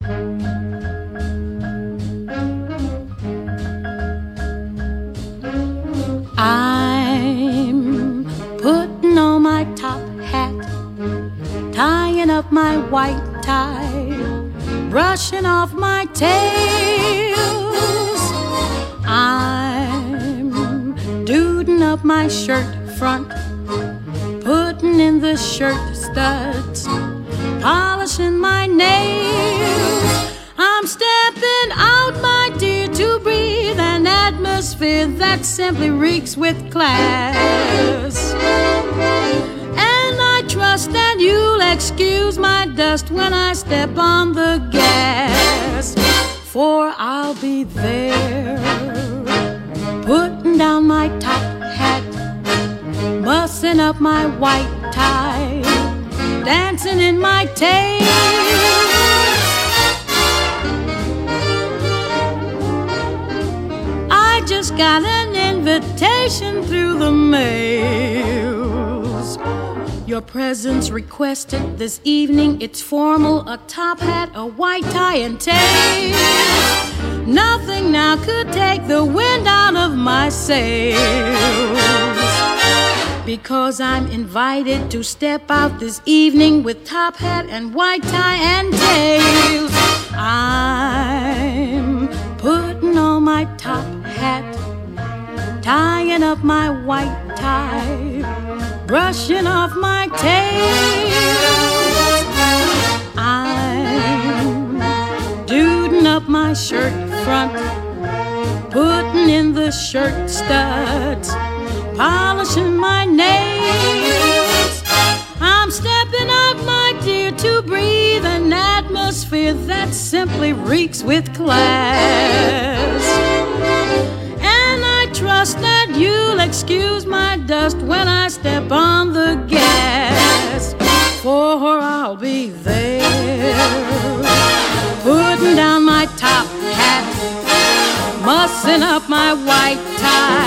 I'm putting on my top hat, tying up my white tie, brushing off my tails. I'm duding up my shirt front, putting in the shirt studs, polishing my nails. I'm stepping out, my dear, to breathe an atmosphere that simply reeks with class. And I trust that you'll excuse my dust when I step on the gas, for I'll be there, putting down my top hat, mussing up my white tie, dancing in my tails. I just got an invitation through the mails. Your presence requested this evening. It's formal, a top hat, a white tie and tails. Nothing now could take the wind out of my sails, because I'm invited to step out this evening with top hat and white tie and tails. I'm putting on my top hat, tying up my white tie, brushing off my tails. I'm duding up my shirt front, putting in the shirt studs, polishing my nails. I'm stepping out, my dear, to breathe an atmosphere that simply reeks with class. And I trust that you'll excuse my dust when I step on the gas, for I'll be there, putting down my top hat, mussing up my white tie,